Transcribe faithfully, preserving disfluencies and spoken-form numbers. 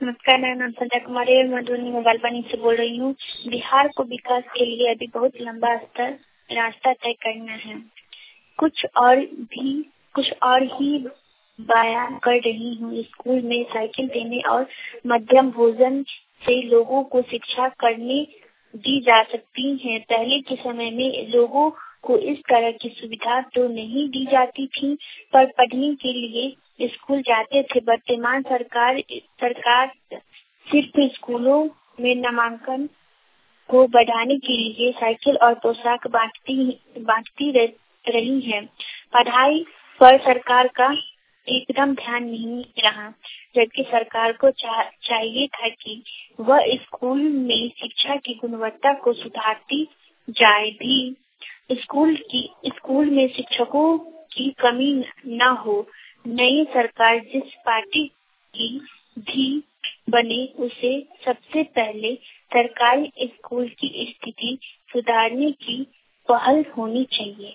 नमस्कार, मेरा नाम संध्या कुमारी है। मैं मधुबनी मोबाइल वाणी से बोल रही हूँ। बिहार को विकास के लिए अभी बहुत लंबा स्तर रास्ता तय करना है। कुछ और भी कुछ और ही बयान कर रही हूँ। स्कूल में साइकिल देने और मध्यम भोजन से लोगों को शिक्षा करने दी जा सकती है। पहले के समय में लोगों को इस तरह की सुविधा तो नहीं दी जाती थी, पर पढ़ने के लिए स्कूल जाते थे। वर्तमान सरकार सरकार सिर्फ स्कूलों में नामांकन को बढ़ाने के लिए साइकिल और पोशाक बांटती बांटती रही है। पढ़ाई पर सरकार का एकदम ध्यान नहीं रहा, जबकि सरकार को चा, चाहिए था कि वह स्कूल में शिक्षा की गुणवत्ता को सुधारती जाए भी। स्कूल की स्कूल में शिक्षकों की कमी न हो। नई सरकार जिस पार्टी की भी बने, उसे सबसे पहले सरकारी स्कूल की स्थिति सुधारने की पहल होनी चाहिए।